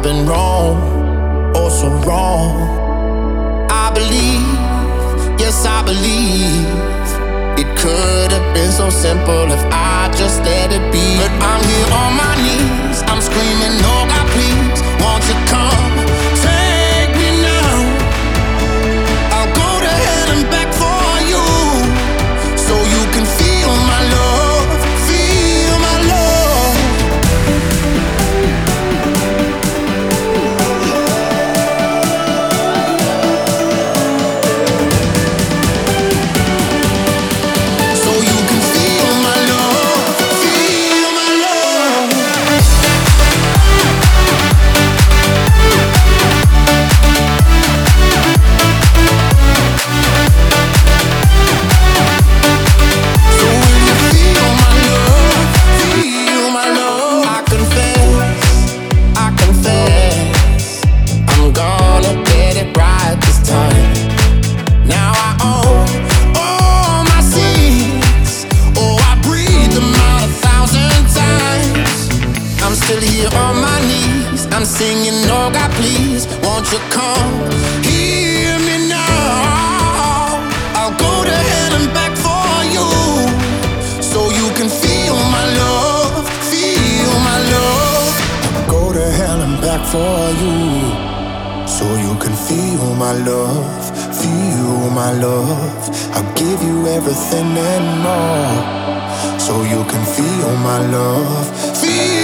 been wrong, oh so wrong. I believe, yes I believe, it could have been so simple if I just let it be. But I'm here on my knees, I'm screaming, oh God please, won't you come, take me now. I'll go to hell and back for you, so you can feel my love, feel my love. So you can feel my love, feel my love. So will you feel my love, feel my love. I confess, I'm gonna get it right this time. Now I own all my sins. Oh, I breathe them out 1,000 times. I'm still here on my knees. I'm singing, oh God, please, won't you come? Hear me now. I'll go to hell and back for you, so you can feel my love, feel my love. I'll go to hell and back for you, so you can feel my love, feel my love. I'll give you everything and more, so you can feel my love, feel